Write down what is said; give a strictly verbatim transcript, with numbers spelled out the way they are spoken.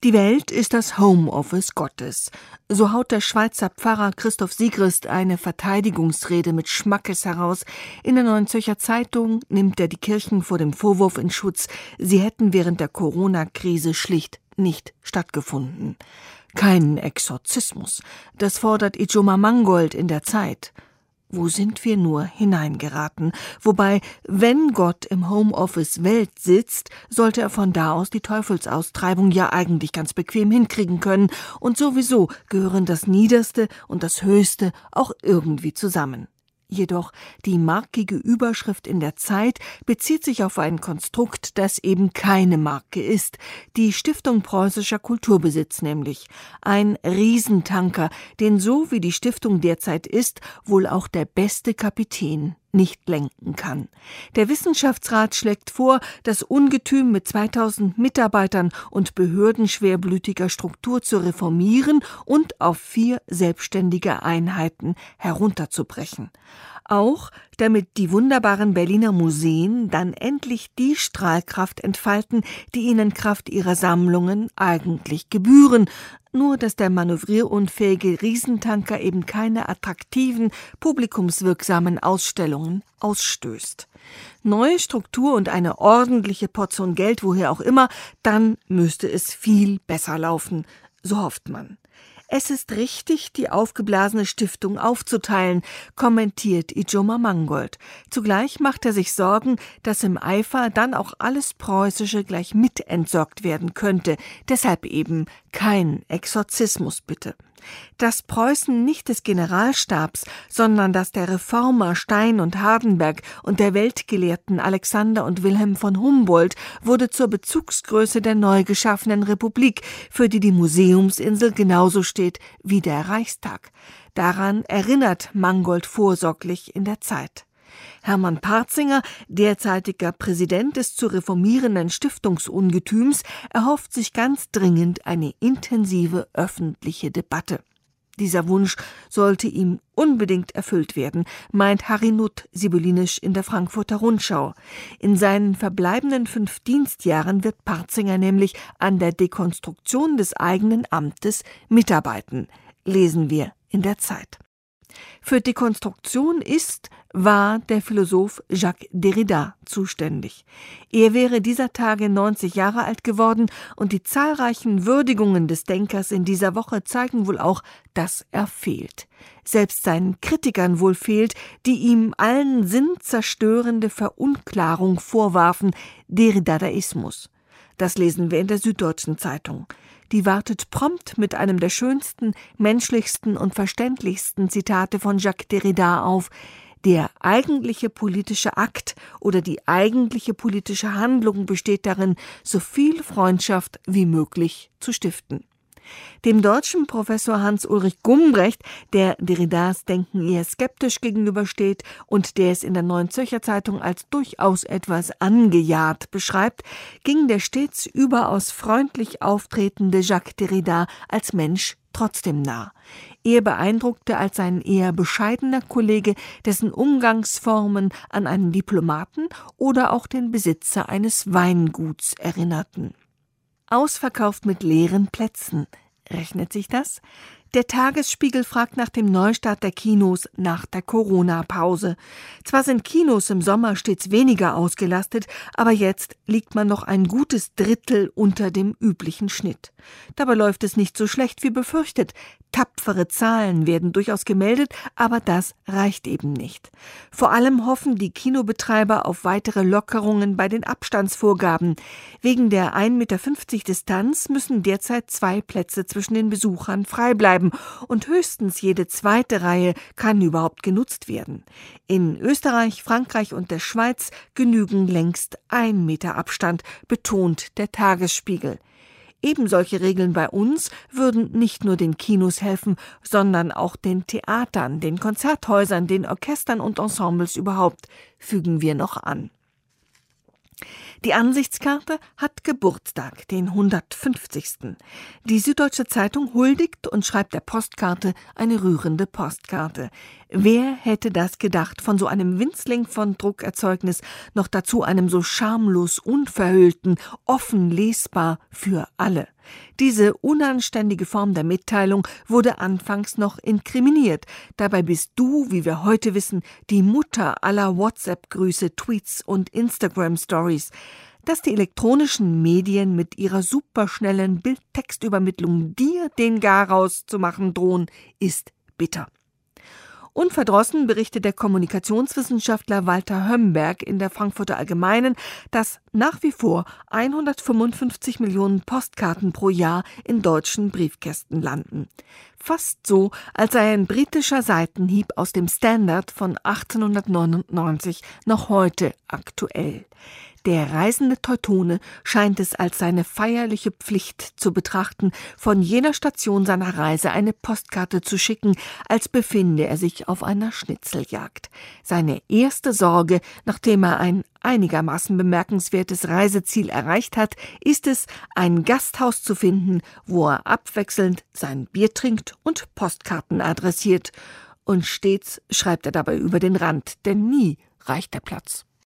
Die Welt ist das Homeoffice Gottes. So haut der Schweizer Pfarrer Christoph Sigrist eine Verteidigungsrede mit Schmackes heraus. In der Neuen Zürcher Zeitung nimmt er die Kirchen vor dem Vorwurf in Schutz, sie hätten während der Corona-Krise schlicht nicht stattgefunden. Keinen Exorzismus, das fordert Ijoma Mangold in der Zeit. Wo sind wir nur hineingeraten? Wobei, wenn Gott im Homeoffice Welt sitzt, sollte er von da aus die Teufelsaustreibung ja eigentlich ganz bequem hinkriegen können. Und sowieso gehören das Niederste und das Höchste auch irgendwie zusammen. Jedoch die markige Überschrift in der Zeit bezieht sich auf ein Konstrukt, das eben keine Marke ist, die Stiftung Preußischer Kulturbesitz nämlich. Ein Riesentanker, den so wie die Stiftung derzeit ist, wohl auch der beste Kapitän nicht lenken kann. Der Wissenschaftsrat schlägt vor, das Ungetüm mit zweitausend Mitarbeitern und behördenschwerblütiger Struktur zu reformieren und auf vier selbstständige Einheiten herunterzubrechen. Auch damit die wunderbaren Berliner Museen dann endlich die Strahlkraft entfalten, die ihnen Kraft ihrer Sammlungen eigentlich gebühren, nur dass der manövrierunfähige Riesentanker eben keine attraktiven, publikumswirksamen Ausstellungen ausstößt. Neue Struktur und eine ordentliche Portion Geld, woher auch immer, dann müsste es viel besser laufen, so hofft man. Es ist richtig, die aufgeblasene Stiftung aufzuteilen, kommentiert Ijoma Mangold. Zugleich macht er sich Sorgen, dass im Eifer dann auch alles Preußische gleich mit entsorgt werden könnte. Deshalb eben kein Exorzismus bitte. Dass Preußen nicht des Generalstabs, sondern das der Reformer Stein und Hardenberg und der Weltgelehrten Alexander und Wilhelm von Humboldt wurde zur Bezugsgröße der neu geschaffenen Republik, für die die Museumsinsel genauso steht wie der Reichstag. Daran erinnert Mangold vorsorglich in der Zeit. Hermann Partzinger, derzeitiger Präsident des zu reformierenden Stiftungsungetüms, erhofft sich ganz dringend eine intensive öffentliche Debatte. Dieser Wunsch sollte ihm unbedingt erfüllt werden, meint Harry Nutt sibyllinisch in der Frankfurter Rundschau. In seinen verbleibenden fünf Dienstjahren wird Partzinger nämlich an der Dekonstruktion des eigenen Amtes mitarbeiten, lesen wir in der Zeit. Für Dekonstruktion ist, war der Philosoph Jacques Derrida zuständig. Er wäre dieser Tage neunzig Jahre alt geworden und die zahlreichen Würdigungen des Denkers in dieser Woche zeigen wohl auch, dass er fehlt. Selbst seinen Kritikern wohl fehlt, die ihm allen sinnzerstörende Verunklarung vorwarfen, Derridaismus. Das lesen wir in der Süddeutschen Zeitung. Die wartet prompt mit einem der schönsten, menschlichsten und verständlichsten Zitate von Jacques Derrida auf. Der eigentliche politische Akt oder die eigentliche politische Handlung besteht darin, so viel Freundschaft wie möglich zu stiften. Dem deutschen Professor Hans-Ulrich Gumbrecht, der Derridas Denken eher skeptisch gegenübersteht und der es in der Neuen Zürcher Zeitung als durchaus etwas angejahrt beschreibt, ging der stets überaus freundlich auftretende Jacques Derrida als Mensch trotzdem nah. Er beeindruckte als ein eher bescheidener Kollege, dessen Umgangsformen an einen Diplomaten oder auch den Besitzer eines Weinguts erinnerten. Ausverkauft mit leeren Plätzen. Rechnet sich das? Der Tagesspiegel fragt nach dem Neustart der Kinos nach der Corona-Pause. Zwar sind Kinos im Sommer stets weniger ausgelastet, aber jetzt liegt man noch ein gutes Drittel unter dem üblichen Schnitt. Dabei läuft es nicht so schlecht wie befürchtet. Tapfere Zahlen werden durchaus gemeldet, aber das reicht eben nicht. Vor allem hoffen die Kinobetreiber auf weitere Lockerungen bei den Abstandsvorgaben. Wegen der ein Meter fünfzig Distanz müssen derzeit zwei Plätze zwischen den Besuchern frei bleiben und höchstens jede zweite Reihe kann überhaupt genutzt werden. In Österreich, Frankreich und der Schweiz genügen längst ein Meter Abstand, betont der Tagesspiegel. Eben solche Regeln bei uns würden nicht nur den Kinos helfen, sondern auch den Theatern, den Konzerthäusern, den Orchestern und Ensembles überhaupt, fügen wir noch an. Die Ansichtskarte hat Geburtstag, den hundertfünfzigsten Die Süddeutsche Zeitung huldigt und schreibt der Postkarte eine rührende Postkarte. Wer hätte das gedacht, von so einem Winzling von Druckerzeugnis, noch dazu einem so schamlos unverhüllten, offen lesbar für alle. Diese unanständige Form der Mitteilung wurde anfangs noch inkriminiert. Dabei bist du, wie wir heute wissen, die Mutter aller WhatsApp-Grüße, Tweets und Instagram-Stories. Dass die elektronischen Medien mit ihrer superschnellen Bild-Text-Übermittlung dir den Garaus zu machen drohen, ist bitter. Unverdrossen berichtet der Kommunikationswissenschaftler Walter Hömberg in der Frankfurter Allgemeinen, dass nach wie vor hundertfünfundfünfzig Millionen Postkarten pro Jahr in deutschen Briefkästen landen. Fast so, als sei ein britischer Seitenhieb aus dem Standard von achtzehnhundertneunundneunzig noch heute aktuell. Der reisende Teutone scheint es als seine feierliche Pflicht zu betrachten, von jener Station seiner Reise eine Postkarte zu schicken, als befinde er sich auf einer Schnitzeljagd. Seine erste Sorge, nachdem er ein einigermaßen bemerkenswertes Reiseziel erreicht hat, ist es, ein Gasthaus zu finden, wo er abwechselnd sein Bier trinkt und Postkarten adressiert. Und stets schreibt er dabei über den Rand, denn nie reicht der Platz.